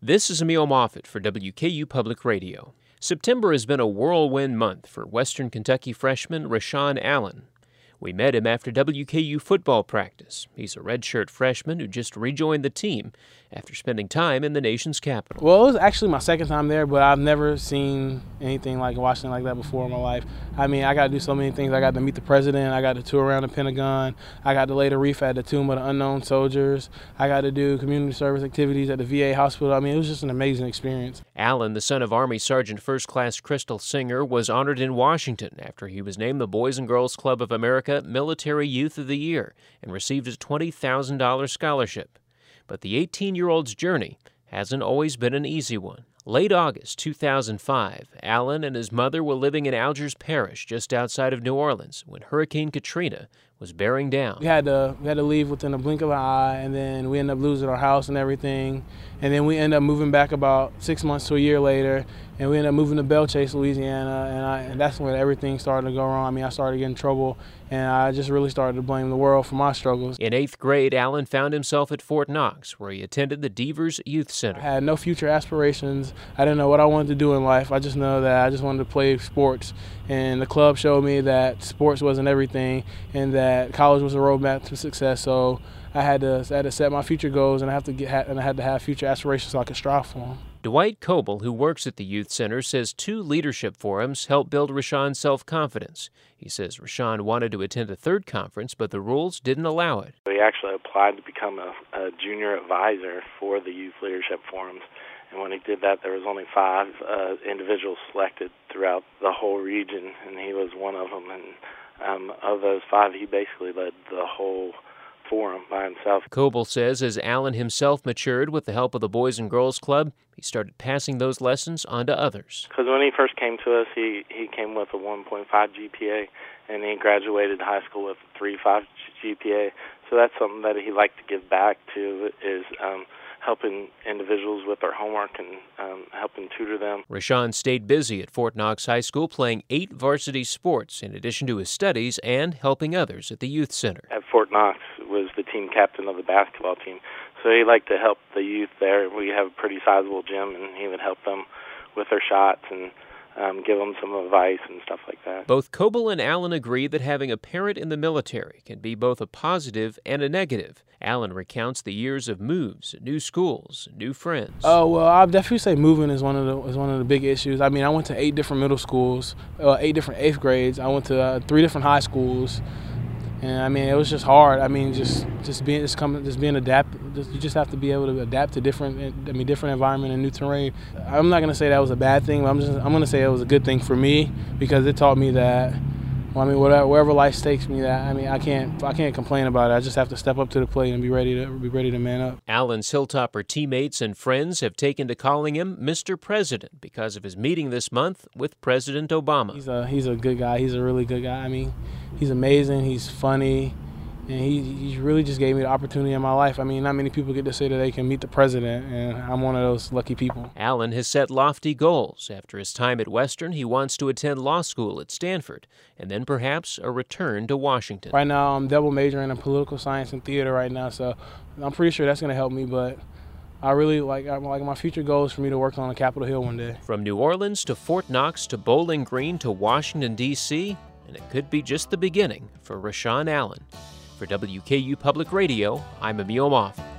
This is Emil Moffitt for WKU Public Radio. September has been a whirlwind month for Western Kentucky freshman Rashawn Allen. We met him after WKU football practice. He's a redshirt freshman who just rejoined the team after spending time in the nation's capital. Well, it was actually my second time there, but I've never seen anything like Washington like that before in my life. I mean, I got to do so many things. I got to meet the president. I got to tour around the Pentagon. I got to lay the wreath at the Tomb of the Unknown Soldiers. I got to do community service activities at the VA hospital. I mean, it was just an amazing experience. Allen, the son of Army Sergeant First Class Crystal Singer, was honored in Washington after he was named the Boys and Girls Club of America Military Youth of the Year and received a $20,000 scholarship. But the 18-year-old's journey hasn't always been an easy one. Late August 2005, Allen and his mother were living in Algiers Parish, just outside of New Orleans, when Hurricane Katrina was bearing down. We had to leave within a blink of an eye, and then we ended up losing our house and everything. And then we ended up moving back about 6 months to a year later, and we ended up moving to Belle Chasse, Louisiana, and that's when everything started to go wrong. I mean, I started getting in trouble, and I just really started to blame the world for my struggles. In 8th grade, Allen found himself at Fort Knox, where he attended the Devers Youth Center. I had no future aspirations. I didn't know what I wanted to do in life. I just know that I just wanted to play sports, and the club showed me that sports wasn't everything, and that college was a roadmap to success. So I had to set my future goals, and I had to have future aspirations so I could strive for them. Dwight Coble, who works at the Youth Center, says 2 leadership forums helped build Rashawn's self-confidence. He says Rashawn wanted to attend a 3rd conference, but the rules didn't allow it. He actually applied to become a junior advisor for the youth leadership forums. And when he did that, there was only 5 individuals selected throughout the whole region, and he was one of them. And of those 5, he basically led the whole forum by himself. Coble says as Allen himself matured with the help of the Boys and Girls Club, he started passing those lessons on to others. Because when he first came to us, he came with a 1.5 GPA, and he graduated high school with a 3.5 GPA. So that's something that he liked to give back to, is helping individuals with their homework and helping tutor them. Rashawn stayed busy at Fort Knox High School, playing 8 varsity sports in addition to his studies and helping others at the Youth Center. At Fort Knox was the team captain of the basketball team, so he liked to help the youth there. We have a pretty sizable gym, and he would help them with their shots and give them some advice and stuff like that. Both Coble and Allen agree that having a parent in the military can be both a positive and a negative. Allen recounts the years of moves, new schools, new friends. Oh, well, I'll definitely say moving is one of the big issues. I mean, I went to 8 different middle schools, 8 different 8th grades. I went to 3 different high schools. And I mean, it was just hard. I mean, being adapted. You just have to be able to adapt to different environment and new terrain. I'm not gonna say that was a bad thing, but I'm gonna say it was a good thing for me, because it taught me that, wherever life takes me, that I can't complain about it. I just have to step up to the plate and be ready to man up. Allen's Hilltopper teammates and friends have taken to calling him Mr. President because of his meeting this month with President Obama. He's a good guy. He's a really good guy. I mean, he's amazing. He's funny. And he really just gave me the opportunity in my life. I mean, not many people get to say that they can meet the president, and I'm one of those lucky people. Allen has set lofty goals. After his time at Western, he wants to attend law school at Stanford, and then perhaps a return to Washington. Right now, I'm double majoring in political science and theater right now, so I'm pretty sure that's going to help me, but I really like my future goal is for me to work on Capitol Hill one day. From New Orleans to Fort Knox to Bowling Green to Washington, D.C., and it could be just the beginning for Rashawn Allen. For WKU Public Radio, I'm Emil Moffitt.